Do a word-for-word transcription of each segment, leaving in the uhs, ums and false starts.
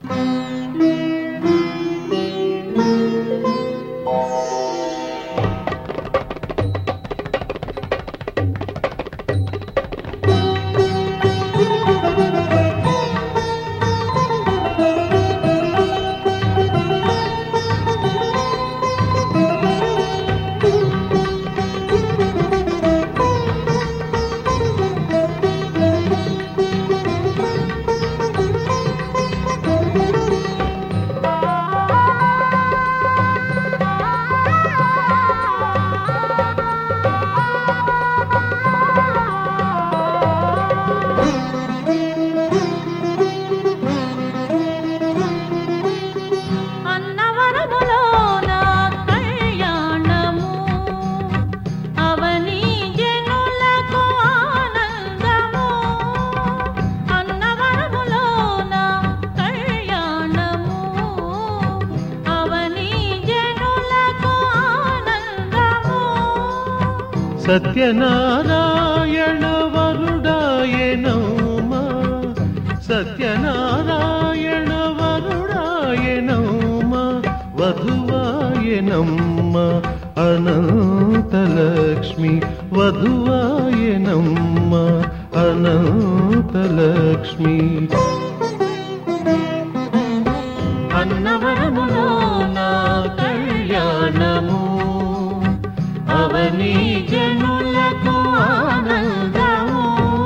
సత్యనారాయణ వరుడాయనౌమా సత్యనారాయణ వరుడాయనౌమా వధువాయనమ్మ అనంతలక్ష్మి వధువాయనమ్మ అనంతలక్ష్మి అన్నవరములో నా కళ్యాణము అవని జనులకు ఆనందము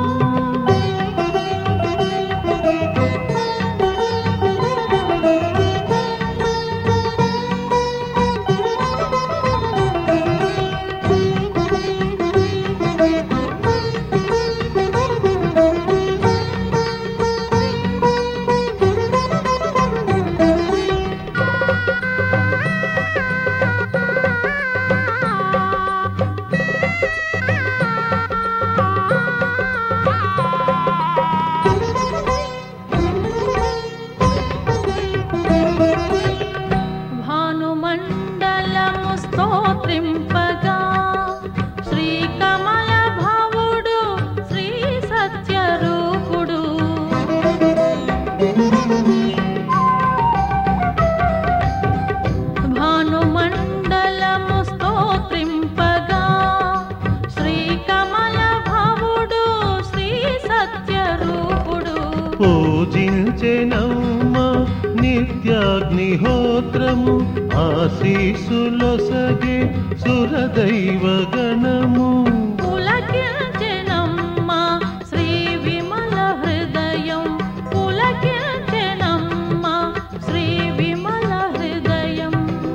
పూజించెనమ్మ నిత్యాగ్నిహోత్రము ఆశీసులొసగే సురదైవగణము పులకించెనమ్మ శ్రీ విమల హృదయం పులకించెనమ్మ శ్రీ విమల హృదయం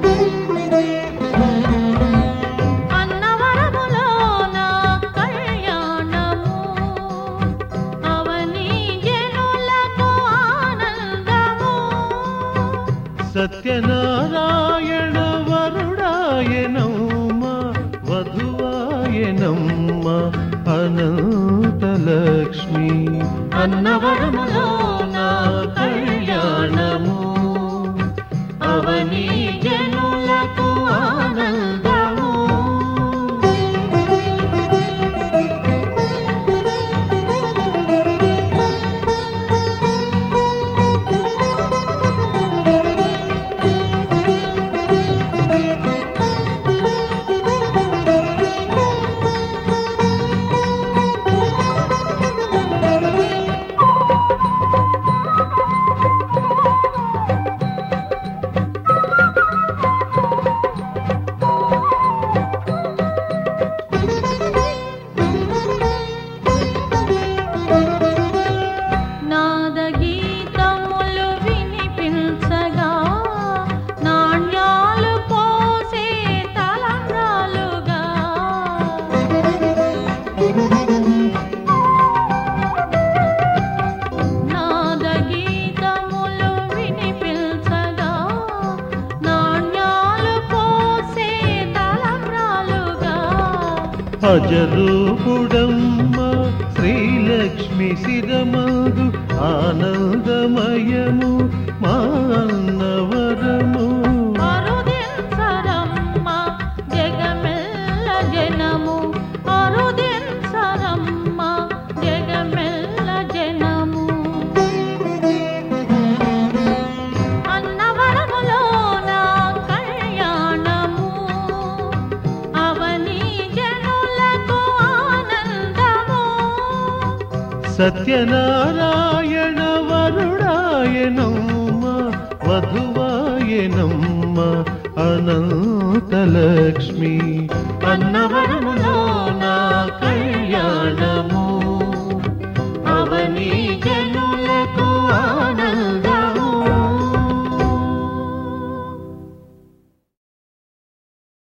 అన్నవరములోన కళ్యాణము అవని సత్యనారాయణ వరుడాయనమ్మ వధువాయనమ్మ అనంతలక్ష్మి అన్నవరములో నా కళ్యాణము అవని జనులకు ఆనందము అజరూపుడమ్మ శ్రీలక్ష్మి శిరమందు ఆనందమయము మా అన్నవరము అరుదించరమ్మ జగమెల్ల జనము అరుదించరమ్మ జగమెల్ల జనము సత్యనారాయణ వరుడాయనమ్మ వధువాయనమ్మ అనంతలక్ష్మి అన్నవరములో నా కళ్యాణము